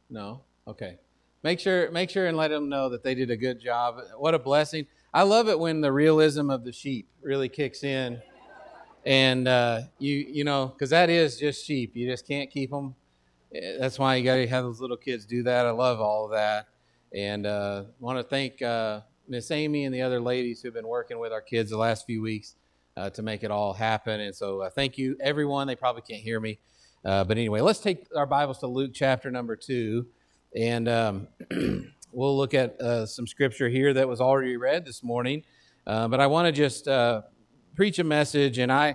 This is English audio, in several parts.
No? Okay. Make sure and let them know that they did a good job. What a blessing. I love it when the realism of the sheep really kicks in. And because that is just sheep. You just can't keep them. That's why you got to have those little kids do that. I love all of that. And want to thank Miss Amy and the other ladies who've been working with our kids the last few weeks to make it all happen. And so thank you, everyone. They probably can't hear me. But anyway, let's take our Bibles to Luke chapter number 2. And we'll look at some scripture here that was already read this morning. But I want to just preach a message. And I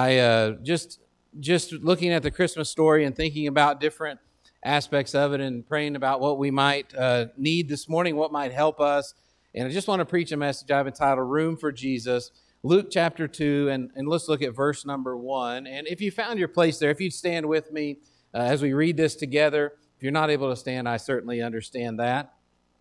just looking at the Christmas story and thinking about different aspects of it and praying about what we might need this morning, what might help us. And I just want to preach a message I've entitled Room for Jesus, Luke chapter 2, and let's look at verse number 1. And if you found your place there, if you'd stand with me as we read this together. If you're not able to stand, I certainly understand that.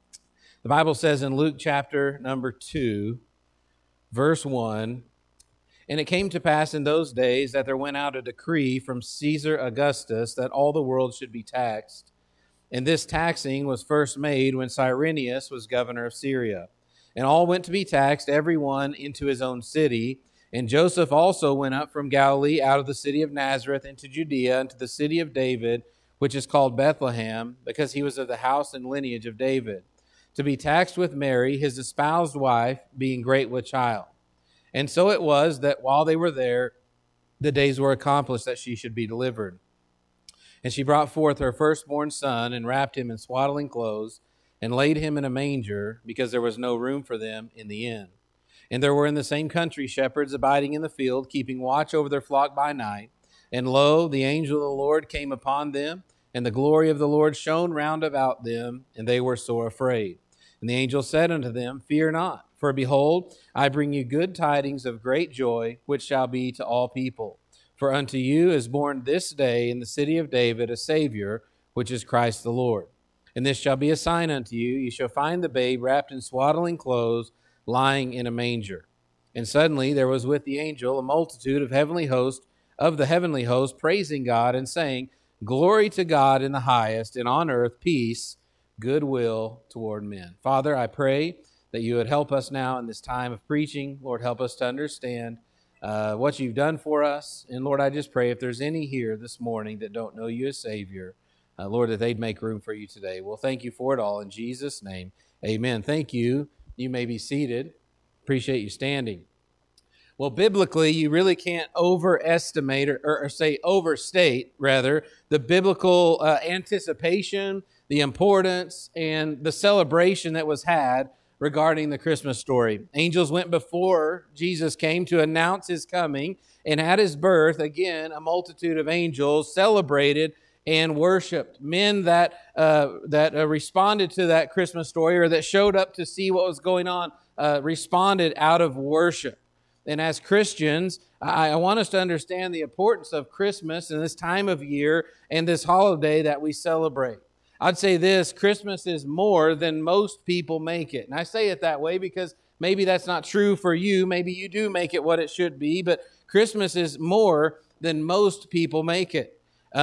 The Bible says in Luke chapter number 2, verse 1, "And it came to pass in those days that there went out a decree from Caesar Augustus that all the world should be taxed. And this taxing was first made when Cyrenius was governor of Syria. And all went to be taxed, every one into his own city. And Joseph also went up from Galilee out of the city of Nazareth into Judea, into the city of David, which is called Bethlehem, because he was of the house and lineage of David, to be taxed with Mary, his espoused wife, being great with child. And so it was that while they were there, the days were accomplished that she should be delivered. And she brought forth her firstborn son, and wrapped him in swaddling clothes, and laid him in a manger, because there was no room for them in the inn. And there were in the same country shepherds abiding in the field, keeping watch over their flock by night. And lo, the angel of the Lord came upon them, and the glory of the Lord shone round about them, and they were sore afraid. And the angel said unto them, Fear not, for behold, I bring you good tidings of great joy, which shall be to all people. For unto you is born this day in the city of David a Savior, which is Christ the Lord. And this shall be a sign unto you, you shall find the babe wrapped in swaddling clothes, lying in a manger. And suddenly there was with the angel a multitude of the heavenly host, praising God and saying, Glory to God in the highest, and on earth peace, goodwill toward men. Father, I pray that you would help us now in this time of preaching. Lord, help us to understand what you've done for us. And Lord, I just pray if there's any here this morning that don't know you as Savior, Lord, that they'd make room for you today. Well, thank you for it all. In Jesus' name, amen. Thank you. You may be seated. Appreciate you standing. Well, biblically, you really can't overestimate or overstate, rather, the biblical anticipation, the importance, and the celebration that was had regarding the Christmas story. Angels went before Jesus came to announce his coming, and at his birth, again, a multitude of angels celebrated and worshiped. Men that responded to that Christmas story, or that showed up to see what was going on, responded out of worship. And as Christians, I want us to understand the importance of Christmas and this time of year and this holiday that we celebrate. I'd say this, Christmas is more than most people make it. And I say it that way because maybe that's not true for you. Maybe you do make it what it should be, but Christmas is more than most people make it.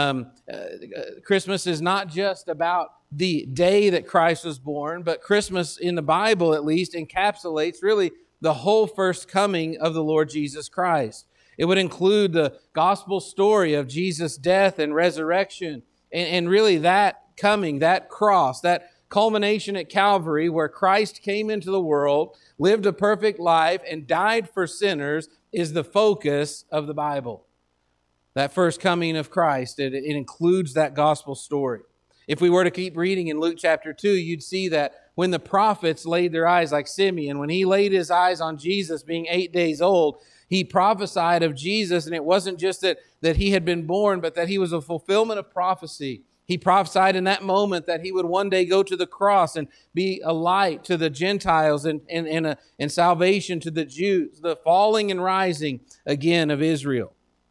Christmas is not just about the day that Christ was born, but Christmas, in the Bible at least, encapsulates really the whole first coming of the Lord Jesus Christ. It would include the gospel story of Jesus' death and resurrection, and really that coming, that cross, that culmination at Calvary where Christ came into the world, lived a perfect life, and died for sinners is the focus of the Bible. That first coming of Christ, it includes that gospel story. If we were to keep reading in Luke chapter 2, you'd see that when the prophets laid their eyes, like Simeon, when he laid his eyes on Jesus being 8 days old, he prophesied of Jesus, and it wasn't just that he had been born, but that he was a fulfillment of prophecy. He prophesied in that moment that he would one day go to the cross and be a light to the Gentiles and salvation to the Jews, the falling and rising again of Israel.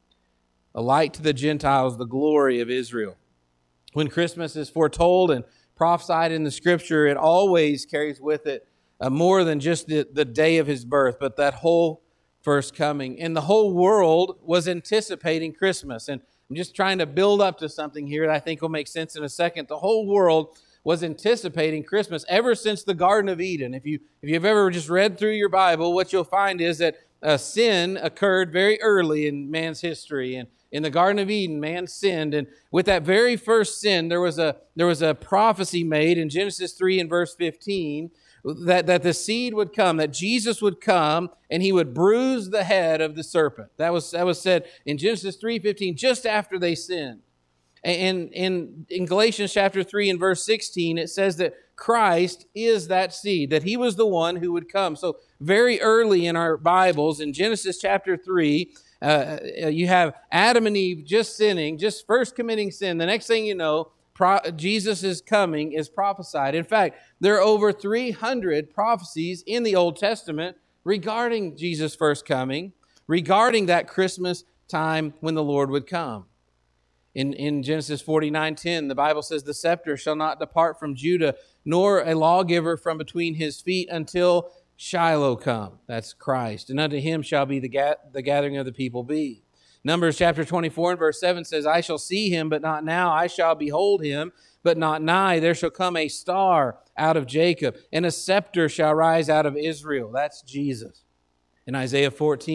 A light to the Gentiles, the glory of Israel. When Christmas is foretold and prophesied in the Scripture, it always carries with it more than just the day of his birth, but that whole first coming. And the whole world was anticipating Christmas. And I'm just trying to build up to something here that I think will make sense in a second. The whole world was anticipating Christmas ever since the Garden of Eden. If you've ever just read through your Bible, what you'll find is that sin occurred very early in man's history. And in the Garden of Eden, man sinned. And with that very first sin, there was a prophecy made in Genesis 3 and verse 15 that the seed would come, that Jesus would come, and he would bruise the head of the serpent. That was said in Genesis 3:15, just after they sinned. And in Galatians chapter 3 and verse 16, it says that Christ is that seed, that he was the one who would come. So very early in our Bibles, in Genesis chapter 3, you have Adam and Eve just sinning, just first committing sin. The next thing you know, Jesus' coming is prophesied. In fact, there are over 300 prophecies in the Old Testament regarding Jesus' first coming, regarding that Christmas time when the Lord would come. In Genesis 49:10, the Bible says, the scepter shall not depart from Judah, nor a lawgiver from between his feet until Shiloh come. That's Christ. And unto him shall be the gathering of the people be. Numbers chapter 24 and verse 7 says, I shall see him, but not now. I shall behold him, but not nigh. There shall come a star out of Jacob, and a scepter shall rise out of Israel. That's Jesus. In Isaiah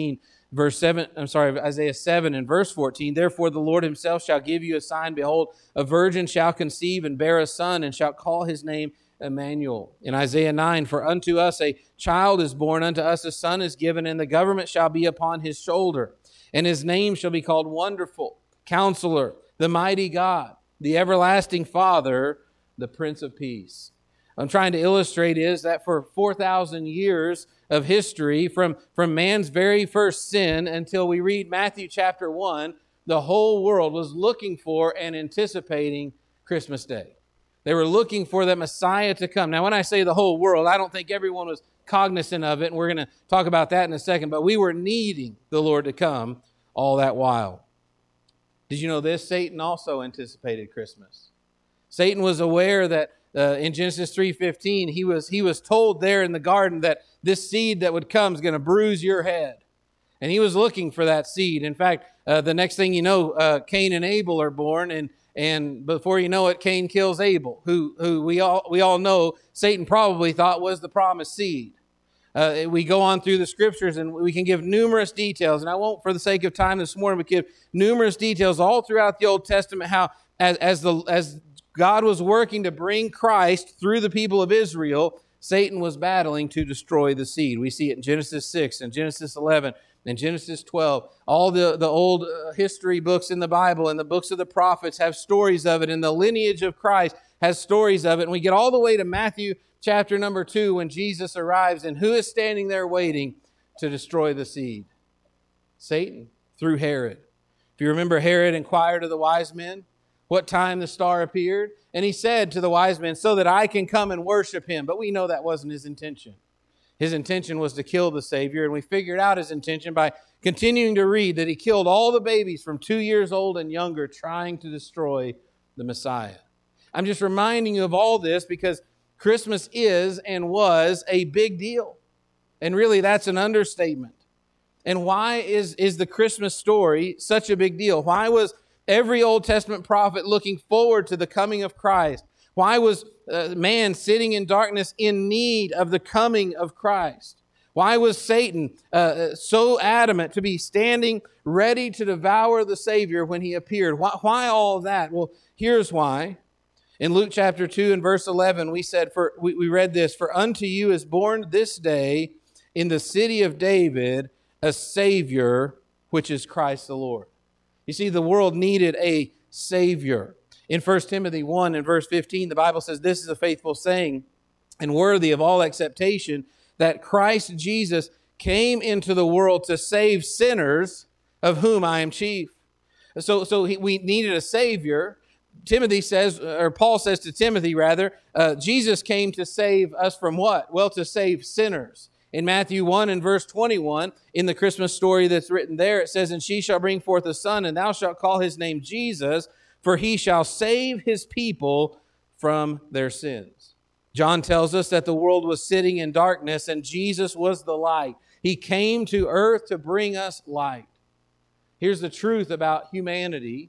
7 and verse 14, therefore the Lord himself shall give you a sign. Behold, a virgin shall conceive and bear a son, and shall call his name Emmanuel. In Isaiah 9, for unto us a child is born, unto us a son is given, and the government shall be upon his shoulder. And his name shall be called Wonderful, Counselor, the Mighty God, the Everlasting Father, the Prince of Peace. I'm trying to illustrate is that for 4,000 years of history, from man's very first sin until we read Matthew chapter 1, the whole world was looking for and anticipating Christmas Day. They were looking for the Messiah to come. Now, when I say the whole world, I don't think everyone was cognizant of it, and we're going to talk about that in a second, but we were needing the Lord to come all that while. Did you know this? Satan also anticipated Christmas. Satan was aware that in Genesis 3:15, he was told there in the garden that this seed that would come is going to bruise your head. And he was looking for that seed. In fact, the next thing you know, Cain and Abel are born, and before you know it, Cain kills Abel, who we all know Satan probably thought was the promised seed. We go on through the scriptures and we can give numerous details, and I won't for the sake of time this morning, but give numerous details all throughout the Old Testament how as God was working to bring Christ through the people of Israel, Satan was battling to destroy the seed. We see it in Genesis 6 and Genesis 11 and Genesis 12. All the old history books in the Bible and the books of the prophets have stories of it, and the lineage of Christ has stories of it. And we get all the way to Matthew chapter number 2 when Jesus arrives, and who is standing there waiting to destroy the seed? Satan, through Herod. If you remember, Herod inquired of the wise men what time the star appeared, and he said to the wise men, so that I can come and worship him. But we know that wasn't his intention. His intention was to kill the Savior, and we figured out his intention by continuing to read that he killed all the babies from 2 years old and younger trying to destroy the Messiah. I'm just reminding you of all this because Christmas is and was a big deal. And really, that's an understatement. And why is the Christmas story such a big deal? Why was every Old Testament prophet looking forward to the coming of Christ? Why was man sitting in darkness in need of the coming of Christ? Why was Satan so adamant to be standing ready to devour the Savior when he appeared? Why all of that? Well, here's why. In Luke chapter 2 and verse 11, we read this, for unto you is born this day in the city of David a Savior, which is Christ the Lord. You see, the world needed a Savior. In 1 Timothy 1 and verse 15, the Bible says, this is a faithful saying and worthy of all acceptation, that Christ Jesus came into the world to save sinners, of whom I am chief. So we needed a Savior. Timothy says, or Paul says to Timothy rather, Jesus came to save us from what? Well, to save sinners. In Matthew 1 and verse 21, in the Christmas story that's written there, it says, and she shall bring forth a son, and thou shalt call his name Jesus, for he shall save his people from their sins. John tells us that the world was sitting in darkness, and Jesus was the light. He came to earth to bring us light. Here's the truth about humanity.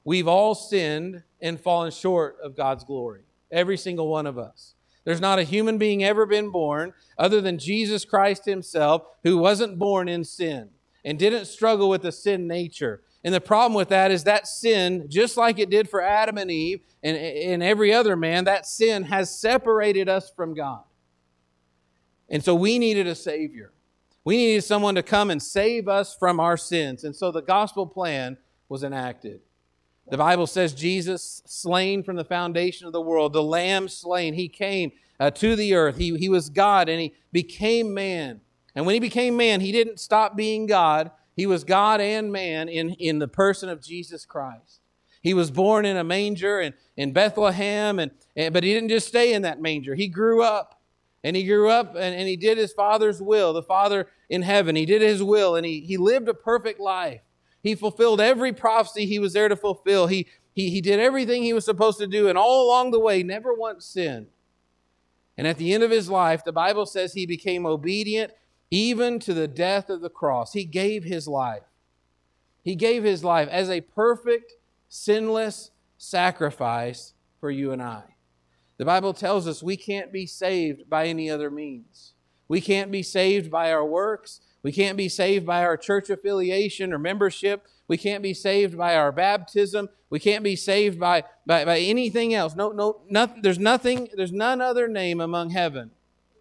We've all sinned and fallen short of God's glory. Every single one of us. There's not a human being ever been born other than Jesus Christ himself who wasn't born in sin and didn't struggle with the sin nature. And the problem with that is that sin, just like it did for Adam and Eve and every other man, that sin has separated us from God. And so we needed a Savior. We needed someone to come and save us from our sins. And so the gospel plan was enacted. The Bible says Jesus slain from the foundation of the world, the Lamb slain. He came to the earth. He was God and He became man. And when He became man, He didn't stop being God. He was God and man in the person of Jesus Christ. He was born in a manger in Bethlehem, but He didn't just stay in that manger. He grew up. And He grew up and He did His Father's will, the Father in heaven. He did His will and He lived a perfect life. He fulfilled every prophecy He was there to fulfill. He did everything He was supposed to do, and all along the way, never once sinned. And at the end of His life, the Bible says He became obedient even to the death of the cross. He gave His life. He gave His life as a perfect, sinless sacrifice for you and I. The Bible tells us we can't be saved by any other means. We can't be saved by our works. We can't be saved by our church affiliation or membership. We can't be saved by our baptism. We can't be saved by anything else. There's none other name among heaven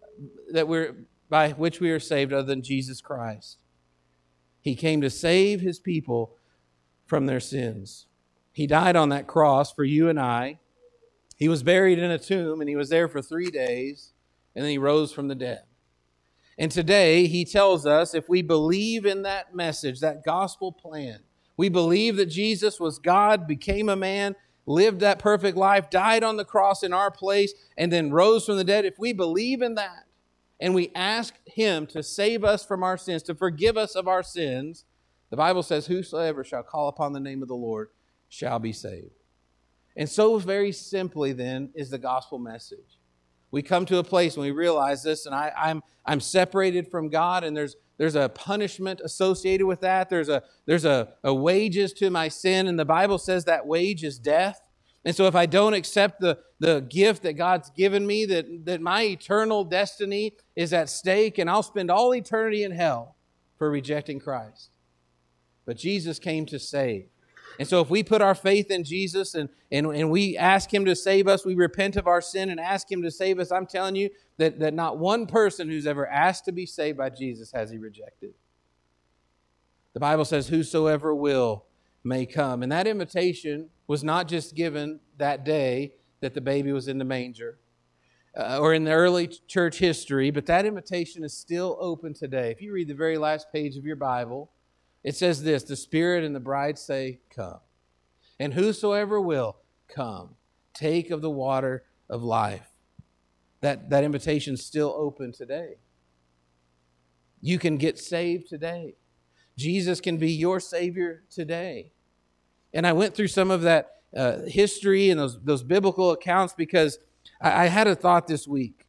by which we are saved other than Jesus Christ. He came to save His people from their sins. He died on that cross for you and I. He was buried in a tomb, and He was there for 3 days, and then He rose from the dead. And today, He tells us if we believe in that message, that gospel plan, we believe that Jesus was God, became a man, lived that perfect life, died on the cross in our place, and then rose from the dead. If we believe in that, and we ask Him to save us from our sins, to forgive us of our sins, the Bible says, whosoever shall call upon the name of the Lord shall be saved. And so very simply then is the gospel message. We come to a place when we realize this, and I'm separated from God, and there's a punishment associated with that. There's a wages to my sin, and the Bible says that wage is death. And so if I don't accept the gift that God's given me, that my eternal destiny is at stake, and I'll spend all eternity in hell for rejecting Christ. But Jesus came to save. And so if we put our faith in Jesus and we ask Him to save us, we repent of our sin and ask Him to save us, I'm telling you that not one person who's ever asked to be saved by Jesus has He rejected. The Bible says, whosoever will may come. And that invitation was not just given that day that the baby was in the manger or in the early church history, but that invitation is still open today. If you read the very last page of your Bible, it says this, the Spirit and the bride say, come. And whosoever will, come. Take of the water of life. That invitation is still open today. You can get saved today. Jesus can be your Savior today. And I went through some of that history and those biblical accounts because I had a thought this week.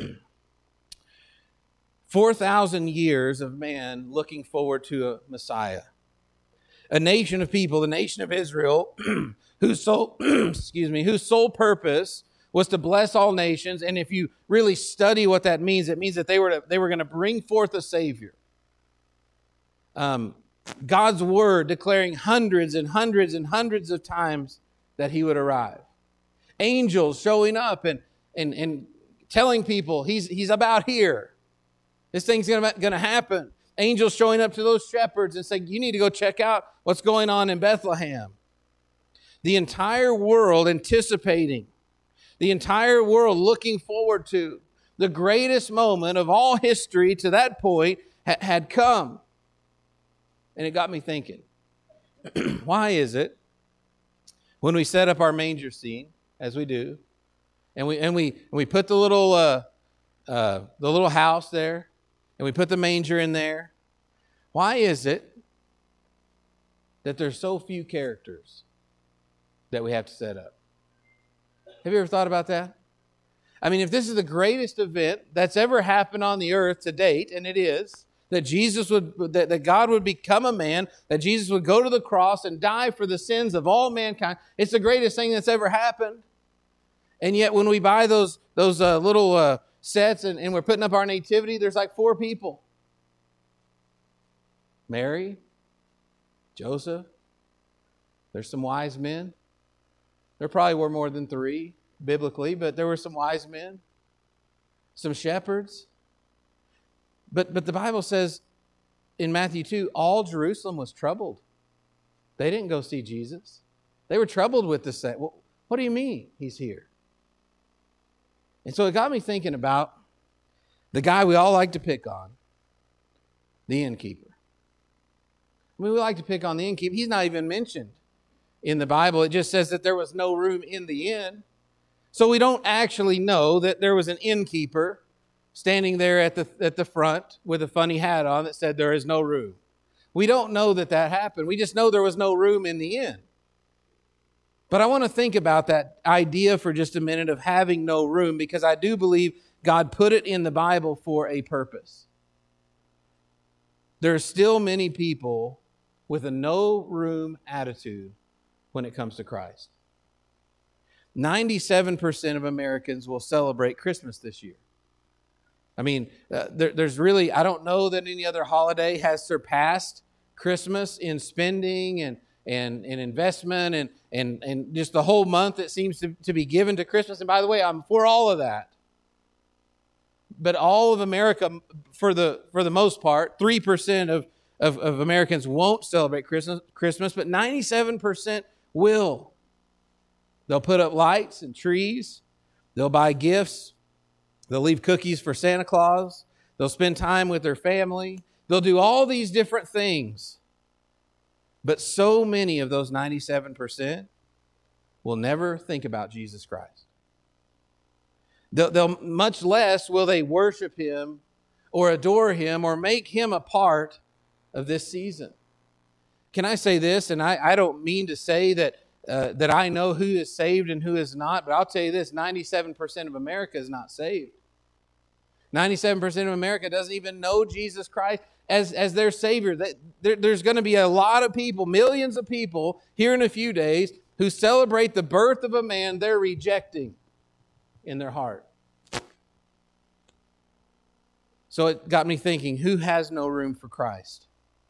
4,000 years of man looking forward to a Messiah. A nation of people, the nation of Israel, whose sole purpose was to bless all nations. And if you really study what that means, it means that they were going to bring forth a Savior. God's word declaring hundreds and hundreds and hundreds of times that He would arrive. Angels showing up and telling people He's about here. This thing's going to happen. Angels showing up to those shepherds and saying, you need to go check out what's going on in Bethlehem. The entire world anticipating, the entire world looking forward to the greatest moment of all history to that point had come. And it got me thinking, why is it when we set up our manger scene, as we do, and we put the little house there, and we put the manger in there, why is it that there's so few characters that we have to set up? Have you ever thought about that? I mean, if this is the greatest event that's ever happened on the earth to date, and it is, that that God would become a man, that Jesus would go to the cross and die for the sins of all mankind. It's the greatest thing that's ever happened. And yet when we buy those little sets and we're putting up our nativity, there's like 4 people. Mary, Joseph, there's some wise men. There probably were more than 3 biblically, but there were some wise men, some shepherds. But the Bible says in Matthew 2, all Jerusalem was troubled. They didn't go see Jesus. They were troubled with this. Well, what do you mean he's here? And so it got me thinking about the guy we all like to pick on, the innkeeper. I mean, we like to pick on the innkeeper. He's not even mentioned in the Bible. It just says that there was no room in the inn. So we don't actually know that there was an innkeeper standing there at the front with a funny hat on that said there is no room. We don't know that happened. We just know there was no room in the inn. But I want to think about that idea for just a minute of having no room, because I do believe God put it in the Bible for a purpose. There are still many people with a no room attitude when it comes to Christ. 97% of Americans will celebrate Christmas this year. I mean, there's really, I don't know that any other holiday has surpassed Christmas in spending and investment and just the whole month that seems to be given to Christmas. And by the way, I'm for all of that. But all of America, for the most part, 3% of Americans won't celebrate Christmas, but 97% will. They'll put up lights and trees. They'll buy gifts. They'll leave cookies for Santa Claus. They'll spend time with their family. They'll do all these different things. But so many of those 97% will never think about Jesus Christ. They'll much less will they worship Him or adore Him or make Him a part of this season. Can I say this? And I don't mean to say that I know who is saved and who is not, but I'll tell you this, 97% of America is not saved. 97% of America doesn't even know Jesus Christ as their Savior. There's going to be a lot of people, millions of people here in a few days who celebrate the birth of a man they're rejecting in their heart. So it got me thinking, who has no room for Christ?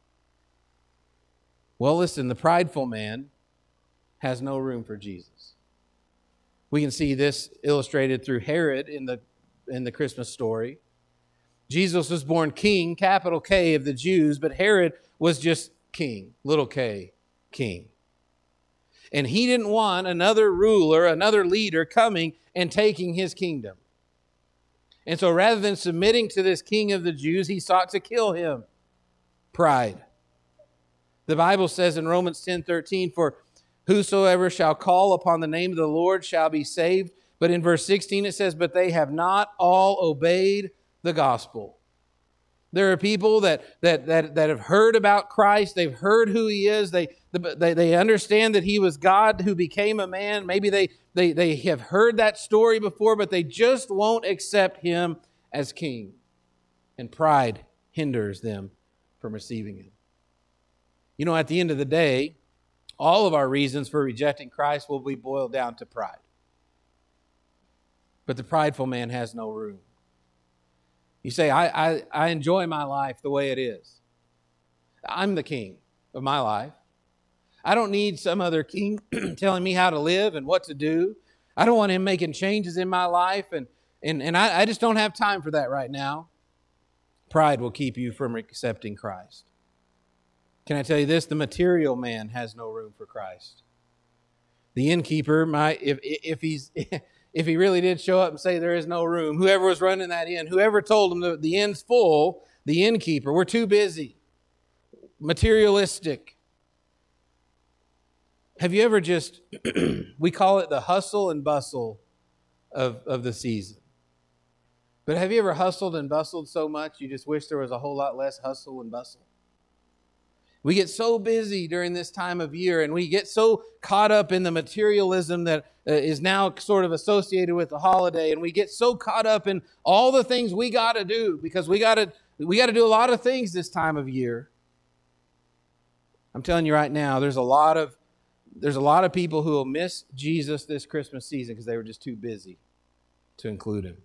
Well, listen, the prideful man has no room for Jesus. We can see this illustrated through Herod in the Christmas story. Jesus was born king, capital K, of the Jews, but Herod was just king, little k, king. And he didn't want another ruler, another leader coming and taking his kingdom. And so rather than submitting to this king of the Jews, he sought to kill him. Pride. The Bible says in Romans 10:13, for whosoever shall call upon the name of the Lord shall be saved. But in verse 16 it says, but they have not all obeyed the gospel. There are people that have heard about Christ. They've heard who He is. They understand that He was God who became a man. Maybe they have heard that story before, but they just won't accept Him as King. And pride hinders them from receiving Him. You know, at the end of the day, all of our reasons for rejecting Christ will be boiled down to pride. But the prideful man has no room. You say, I enjoy my life the way it is. I'm the king of my life. I don't need some other king telling me how to live and what to do. I don't want him making changes in my life, and I just don't have time for that right now. Pride will keep you from accepting Christ. Can I tell you this? The material man has no room for Christ. The innkeeper might, if he really did show up and say there is no room, whoever was running that inn, whoever told him the inn's full, the innkeeper, we're too busy, materialistic. Have you ever just, we call it the hustle and bustle of the season. But have you ever hustled and bustled so much you just wish there was a whole lot less hustle and bustle? We get so busy during this time of year, and we get so caught up in the materialism that is now sort of associated with the holiday, and we get so caught up in all the things we got to do because we got to We got to do a lot of things this time of year. I'm telling you right now, there's a lot of people who will miss Jesus this Christmas season because they were just too busy to include him.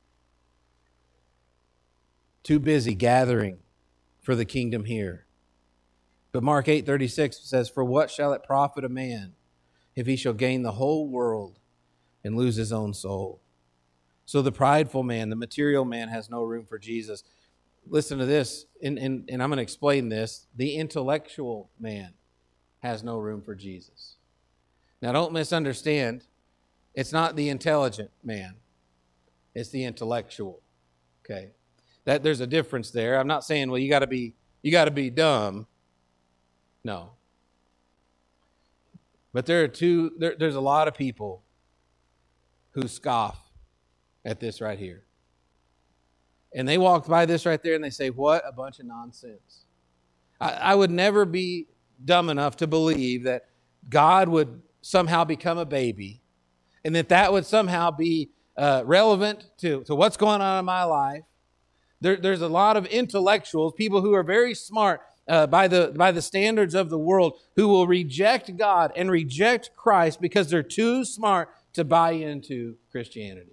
Too busy gathering for the kingdom here. But Mark 8:36 says, "For what shall it profit a man if he shall gain the whole world and lose his own soul?" So the prideful man, the material man, has no room for Jesus. Listen to this, and I'm going to explain this. The intellectual man has no room for Jesus. Now, don't misunderstand. It's not the intelligent man. It's the intellectual. Okay? That there's a difference there. I'm not saying, well, you got to be dumb. No. But there's a lot of people who scoff at this right here. And they walk by this right there and they say, what a bunch of nonsense. I would never be dumb enough to believe that God would somehow become a baby and that would somehow be relevant to what's going on in my life. There's a lot of intellectuals, people who are very smart by the standards of the world, who will reject God and reject Christ because they're too smart to buy into Christianity.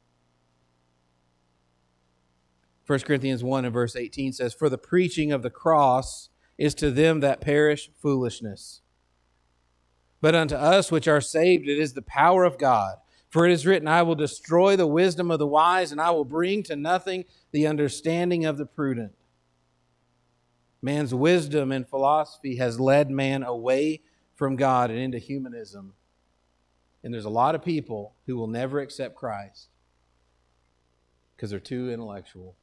1 Corinthians 1 and verse 18 says, "For the preaching of the cross is to them that perish foolishness. But unto us which are saved it is the power of God. For it is written, I will destroy the wisdom of the wise, and I will bring to nothing the understanding of the prudent." Man's wisdom and philosophy has led man away from God and into humanism. And there's a lot of people who will never accept Christ because they're too intellectual.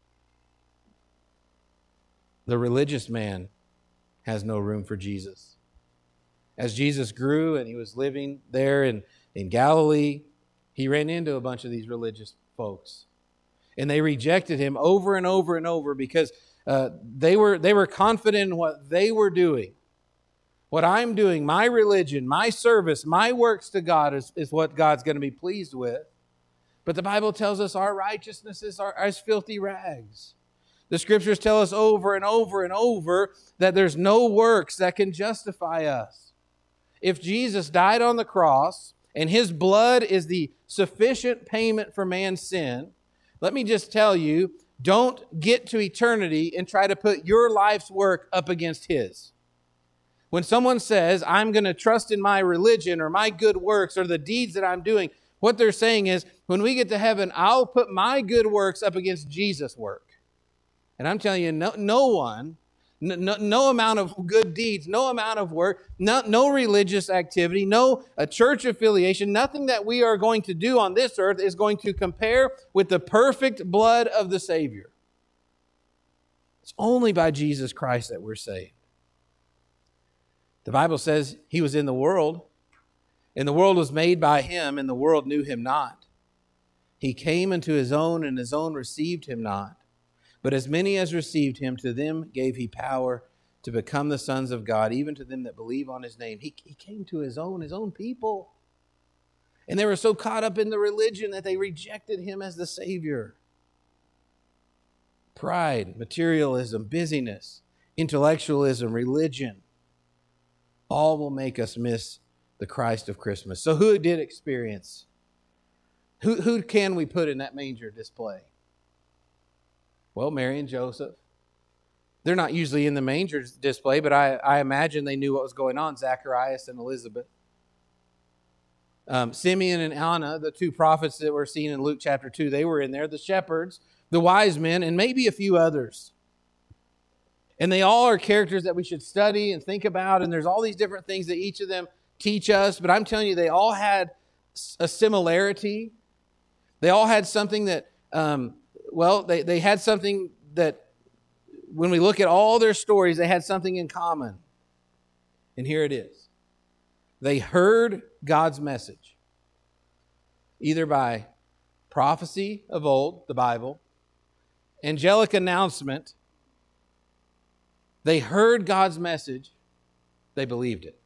The religious man has no room for Jesus. As Jesus grew and he was living there in Galilee, he ran into a bunch of these religious folks. And they rejected him over and over and over because they were confident in what they were doing. What I'm doing, my religion, my service, my works to God is what God's going to be pleased with. But the Bible tells us our righteousness is as filthy rags. The Scriptures tell us over and over and over that there's no works that can justify us. If Jesus died on the cross and his blood is the sufficient payment for man's sin, let me just tell you, don't get to eternity and try to put your life's work up against his. When someone says, I'm going to trust in my religion or my good works or the deeds that I'm doing, what they're saying is, when we get to heaven, I'll put my good works up against Jesus' work. And I'm telling you, no amount of good deeds, no amount of work, no religious activity, no church affiliation, nothing that we are going to do on this earth is going to compare with the perfect blood of the Savior. It's only by Jesus Christ that we're saved. The Bible says he was in the world, and the world was made by him, and the world knew him not. He came into his own, and his own received him not. But as many as received him, to them gave he power to become the sons of God, even to them that believe on his name. He came to his own people. And they were so caught up in the religion that they rejected him as the Savior. Pride, materialism, busyness, intellectualism, religion, all will make us miss the Christ of Christmas. So who did experience? Who can we put in that manger display? Well, Mary and Joseph. They're not usually in the manger display, but I imagine they knew what was going on. Zacharias and Elizabeth. Simeon and Anna, the two prophets that were seen in Luke chapter 2, they were in there. The shepherds, the wise men, and maybe a few others. And they all are characters that we should study and think about, and there's all these different things that each of them teach us, but I'm telling you, they all had a similarity. They all had something that, they had something that, when we look at all their stories, they had something in common. And here it is. They heard God's message, either by prophecy of old, the Bible, angelic announcement. They heard God's message. They believed it.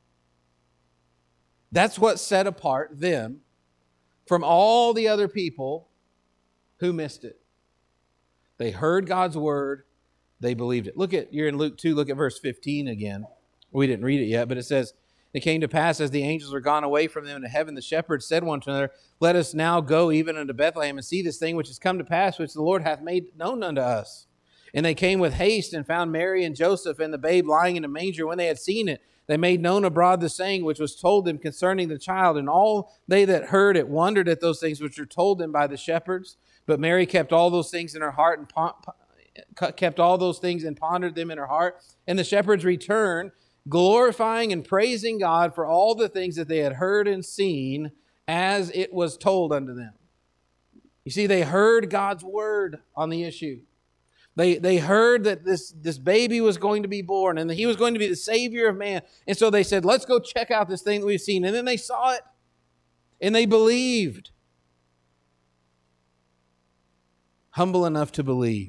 That's what set apart them from all the other people who missed it. They heard God's word. They believed it. You're in Luke 2. Look at verse 15 again. We didn't read it yet, but it says, it came to pass as the angels were gone away from them into heaven, the shepherds said one to another, let us now go even unto Bethlehem and see this thing which is come to pass, which the Lord hath made known unto us. And they came with haste and found Mary and Joseph and the babe lying in a manger. When they had seen it, they made known abroad the saying which was told them concerning the child. And all they that heard it wondered at those things which were told them by the shepherds. But Mary kept all those things in her heart and pondered them in her heart. And the shepherds returned, glorifying and praising God for all the things that they had heard and seen as it was told unto them. You see, they heard God's word on the issue. They heard that this baby was going to be born and that he was going to be the Savior of man. And so they said, let's go check out this thing that we've seen. And then they saw it and they believed. Humble enough to believe.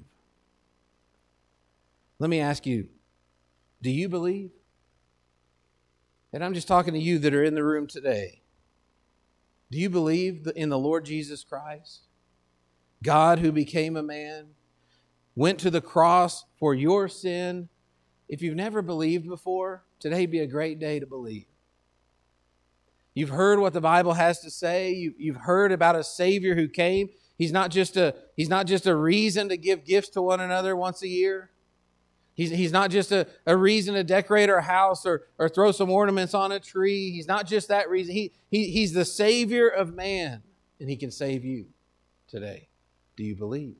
Let me ask you, do you believe? And I'm just talking to you that are in the room today. Do you believe in the Lord Jesus Christ? God who became a man, went to the cross for your sin. If you've never believed before, today would be a great day to believe. You've heard what the Bible has to say. You've heard about a Savior who came. He's not just a reason to give gifts to one another once a year. He's not just a reason to decorate our house or throw some ornaments on a tree. He's not just that reason. He's the Savior of man, and He can save you today. Do you believe?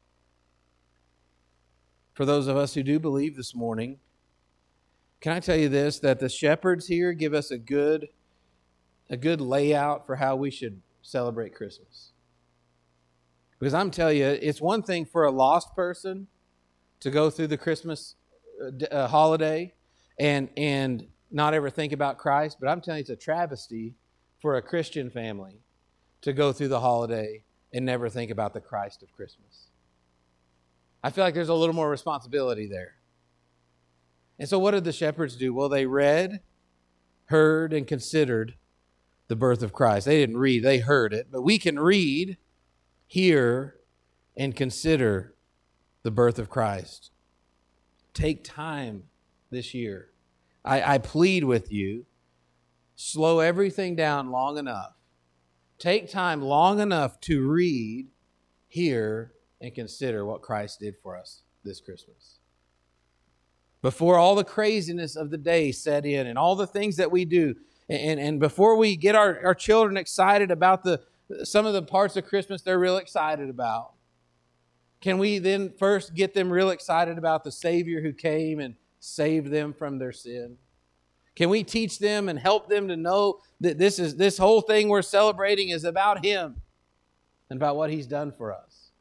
For those of us who do believe this morning, can I tell you this, that the shepherds here give us a good layout for how we should celebrate Christmas. Because I'm telling you, it's one thing for a lost person to go through the Christmas holiday and not ever think about Christ. But I'm telling you, it's a travesty for a Christian family to go through the holiday and never think about the Christ of Christmas. I feel like there's a little more responsibility there. And so what did the shepherds do? Well, they read, heard, and considered the birth of Christ. They didn't read, they heard it. But we can read, hear, and consider the birth of Christ. Take time this year. I plead with you, slow everything down long enough. Take time long enough to read, hear, and consider what Christ did for us this Christmas. Before all the craziness of the day set in and all the things that we do, and before we get our children excited about some of the parts of Christmas they're real excited about, can we then first get them real excited about the Savior who came and saved them from their sin? Can we teach them and help them to know that this whole thing we're celebrating is about Him and about what He's done for us?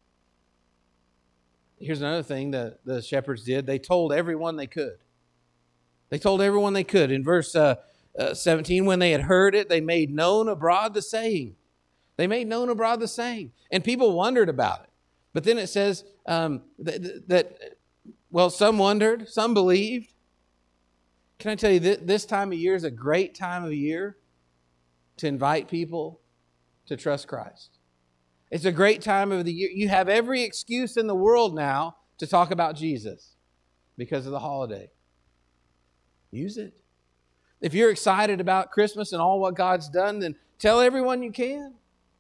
Here's another thing that the shepherds did. They told everyone they could. They told everyone they could. In verse 17, when they had heard it, they made known abroad the saying. They made known abroad the saying. And people wondered about it. But then it says that some wondered, some believed. Can I tell you, this time of year is a great time of year to invite people to trust Christ. It's a great time of the year. You have every excuse in the world now to talk about Jesus because of the holiday. Use it. If you're excited about Christmas and all what God's done, then tell everyone you can.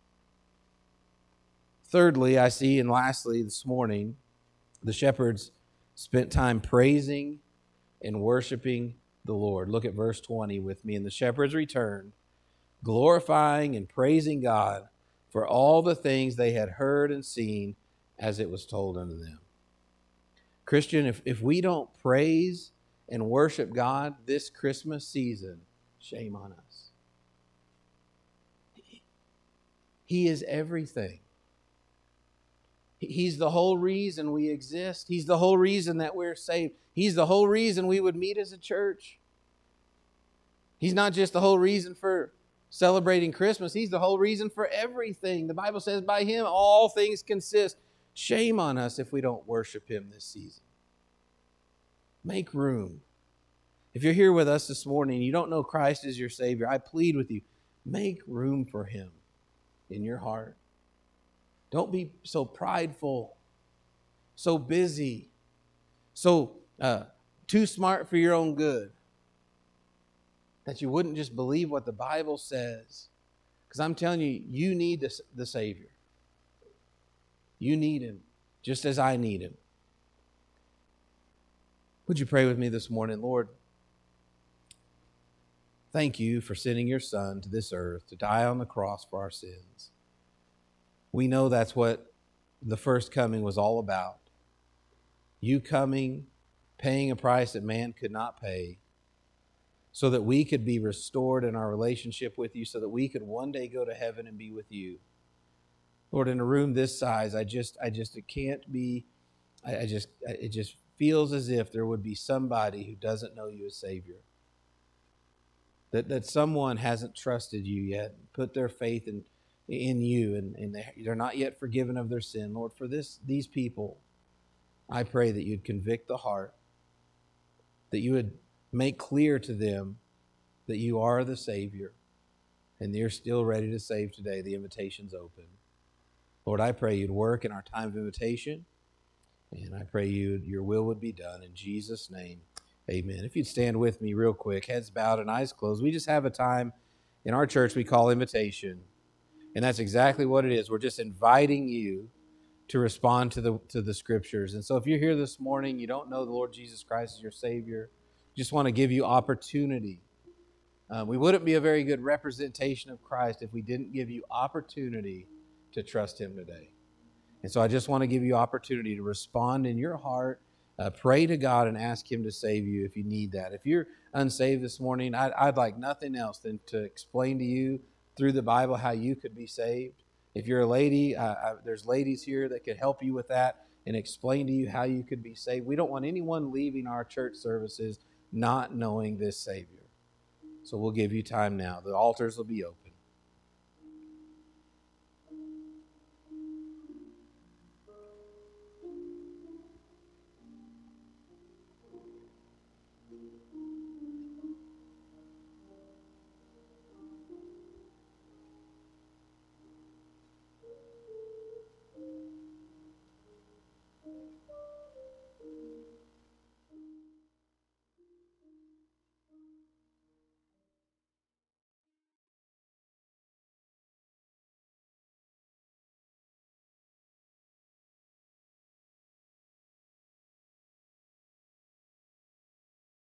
Thirdly, I see, and lastly, this morning, the shepherds spent time praising and worshiping the Lord. Look at verse 20 with me. And the shepherds returned, glorifying and praising God for all the things they had heard and seen as it was told unto them. Christian, if we don't praise and worship God this Christmas season, shame on us. He is everything. He's the whole reason we exist. He's the whole reason that we're saved. He's the whole reason we would meet as a church. He's not just the whole reason for celebrating Christmas. He's the whole reason for everything. The Bible says by Him all things consist. Shame on us if we don't worship Him this season. Make room. If you're here with us this morning and you don't know Christ as your Savior, I plead with you, make room for Him in your heart. Don't be so prideful so busy, so too smart for your own good, that you wouldn't just believe what the Bible says. Because I'm telling you, you need the Savior. You need him, just as I need him. Would you pray with me this morning? Lord, thank you for sending your Son to this earth to die on the cross for our sins. We know that's what the first coming was all about. You coming, paying a price that man could not pay, so that we could be restored in our relationship with you, so that we could one day go to heaven and be with you. Lord, in a room this size, it just feels as if there would be somebody who doesn't know you as Savior. That someone hasn't trusted you yet, put their faith in you, and they're not yet forgiven of their sin. Lord, for these people, I pray that you'd convict the heart, that you would make clear to them that you are the Savior, and you're still ready to save today. The invitation's open. Lord, I pray you'd work in our time of invitation, and I pray your will would be done. In Jesus' name, amen. If you'd stand with me real quick, heads bowed and eyes closed. We just have a time in our church we call invitation, and that's exactly what it is. We're just inviting you to respond to the Scriptures. And so if you're here this morning, you don't know the Lord Jesus Christ as your Savior, just want to give you opportunity. We wouldn't be a very good representation of Christ if we didn't give you opportunity to trust him today. And so I just want to give you opportunity to respond in your heart, pray to God and ask him to save you if you need that. If you're unsaved this morning, I'd like nothing else than to explain to you through the Bible how you could be saved. If you're a lady, there's ladies here that could help you with that and explain to you how you could be saved. We don't want anyone leaving our church services not knowing this Savior. So we'll give you time now. The altars will be open.